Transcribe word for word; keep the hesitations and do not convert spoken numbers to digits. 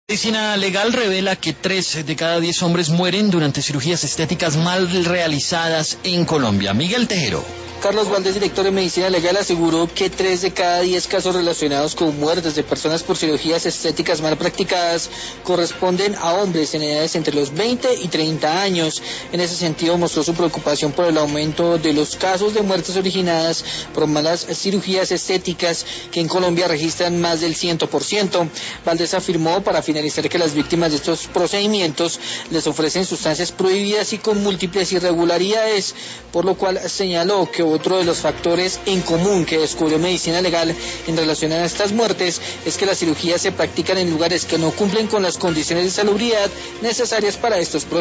Medicina Legal revela que tres de cada diez hombres mueren durante cirugías estéticas mal realizadas en Colombia. Miguel Tejero. Carlos Valdés, director de Medicina Legal, aseguró que tres de cada diez casos relacionados con muertes de personas por cirugías estéticas mal practicadas corresponden a hombres en edades entre los veinte y treinta años. En ese sentido, mostró su preocupación por el aumento de los casos de muertes originadas por malas cirugías estéticas, que en Colombia registran más del cien por ciento. Valdés afirmó, para finalizar, que las víctimas de estos procedimientos les ofrecen sustancias prohibidas y con múltiples irregularidades, por lo cual señaló que otro de los factores en común que descubrió Medicina Legal en relación a estas muertes es que las cirugías se practican en lugares que no cumplen con las condiciones de salubridad necesarias para estos procedimientos.